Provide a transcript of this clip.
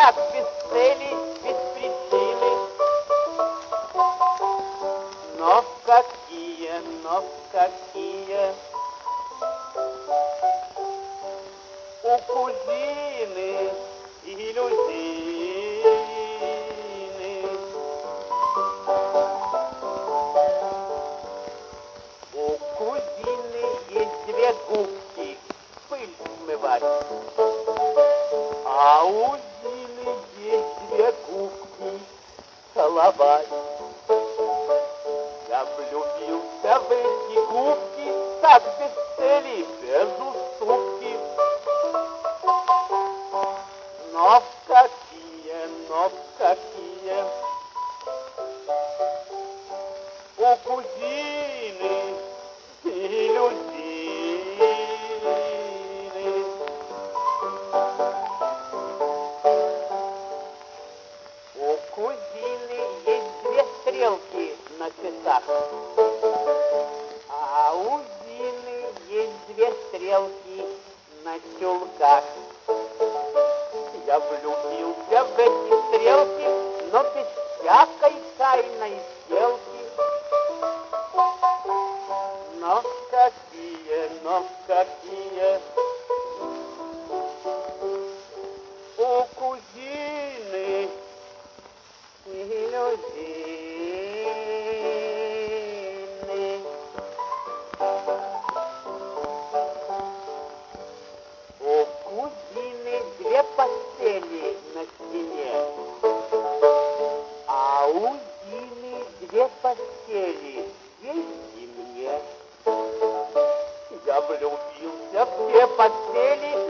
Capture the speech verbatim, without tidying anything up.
так без цели, без причины. Но в какие, но в какие у кузины иллюзины. У кузины есть две губки пыль смывать, а у Зины есть две губки целовать. Я влюбился в эти губки так без цели, без уступки. Но в какие, но в какие у кузины иллюзины. У кузины есть две стрелки на часах, а у Зины есть две стрелки на чулках. Я влюбился в эти стрелки, но без всякой тайной сделки. Но в какие, но в какие у кузины иллюзины. У кузины две постели на стене, а у Зины две постели есть и мне. Я влюбился в две постели